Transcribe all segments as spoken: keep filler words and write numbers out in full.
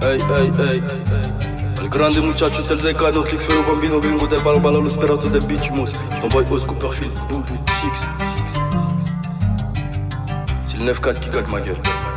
Ey, ey, ey. El grande muchacho es el Zecano, Flix, Fero, Bambino, Gringo del Balo, Balo, los peratos del Bichimos. Ton boy Oz, Cooperfield, Boubou, Chix. C'est le neuf quatre qui gagne ma gueule.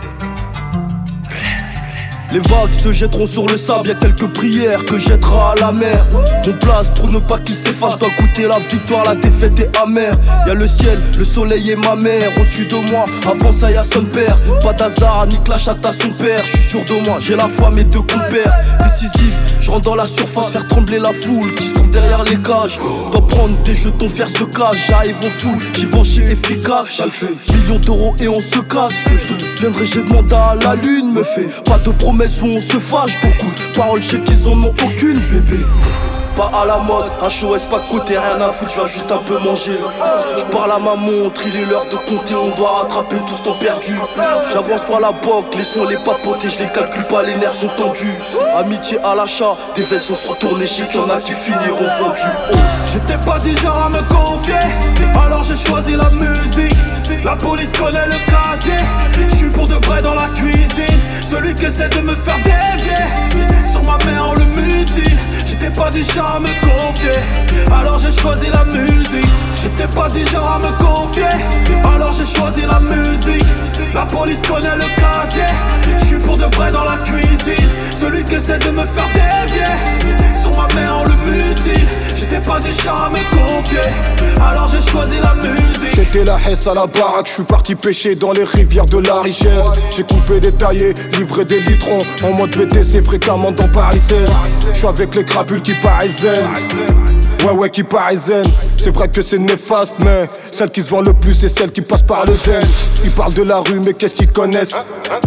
Les vagues se jetteront sur le sable, y'a quelques prières que jettera à la mer. Mon place pour ne pas qu'il s'efface, doit goûter la victoire, la défaite est amère. Y'a le ciel, le soleil et ma mère au-dessus de moi, avant ça y'a son père. Pas d'hasard, ni clash à ta son père. J'suis sûr de moi, j'ai la foi, mes deux compères. Décisif, j'rentre dans la surface, faire trembler la foule qui se trouve derrière les cages. Dois prendre des jetons, faire ce cash, j'arrive en foule, j'y vais en chien efficace. Ça le fait, millions d'euros et on se casse. Je viendrai, j'ai demandé à la lune, me fait pas de promesses où on se fâche. Beaucoup de paroles, je sais qu'ils en ont aucune, bébé. Pas à la mode, un show est pas de côté, rien à foutre, tu vas juste un peu manger. Je parle à ma montre, il est l'heure de compter, on doit rattraper tout ce temps perdu. J'avance sur la boque, laissons les papoter, je les calcule pas, les nerfs sont tendus. Amitié à l'achat, des vaisseaux se retourner, je sais qu'il y en a qui finiront vendus. J'étais pas du genre à me confier, alors j'ai choisi la musique. La police connaît le casier, je suis pour de vrai dans la cuisine. Celui qui essaie de me faire dévier, sur ma mère on le mutile. J'étais pas du genre à me confier, alors j'ai choisi la musique. J'étais pas du genre à me confier, alors j'ai choisi la musique. La police connaît le casier, je suis pour de vrai dans la cuisine. Celui qui essaie de me faire dévier, sur ma mère on le mutile. J'étais pas du genre à me confier, alors j'ai choisi la musique. C'était la hesse à la baraque, je suis parti pêcher dans les rivières de la richesse. J'ai coupé, détaillé, livré des litrons en mode B T C fréquemment dans Paris seize. Je suis avec les crapules qui paraissent zen. Ouais ouais qui paraissent zen. C'est vrai que c'est néfaste mais celle qui se vend le plus c'est celle qui passe par le zen. Ils parlent de la rue mais qu'est-ce qu'ils connaissent?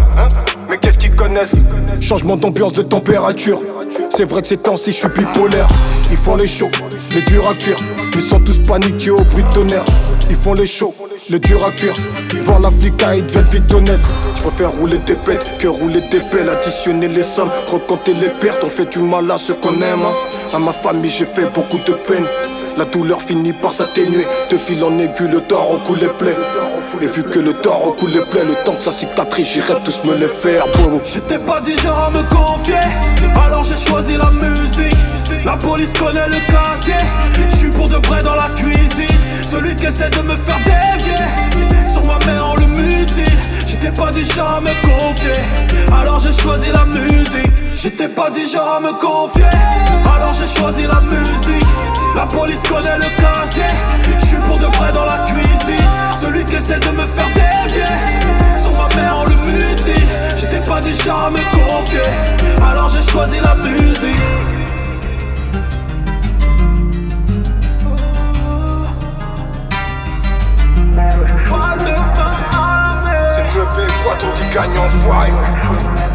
Mais qu'est-ce qu'ils connaissent? Changement d'ambiance, de température. C'est vrai que ces temps-ci je suis bipolaire. Ils font les shows, les durs à cuire. Ils sont tous paniqués au bruit de tonnerre. Ils font les shows, les durs à cuire. Devant la flic, ils deviennent vite honnêtes. Je préfère rouler des pètes que rouler des pelles. Additionner les sommes, recompter les pertes. On fait du mal à ceux qu'on aime hein. À ma famille j'ai fait beaucoup de peine. La douleur finit par s'atténuer. De fil en aiguille, le temps recoule les plaies. Et vu que le temps recoule les plaies, le temps que ça cicatrise, j'irai tous me les faire. Boum. J'étais pas du genre à me confier, alors j'ai choisi la musique. La police connaît le casier, je suis pour de vrai dans la cuisine. Celui qui essaie de me faire dévier, sur ma mère on le mutile. J'étais pas du genre à me confier, alors j'ai choisi la musique. J'étais pas du genre à me confier, alors j'ai choisi la musique. La police connaît le casier, je suis pour de vrai dans la cuisine. Celui qui essaie de me faire dévier, sur ma mère on le mutile. J'étais pas du genre à me confier, alors j'ai choisi la musique. C'est crevé, quoi ton dit gagnant, foire.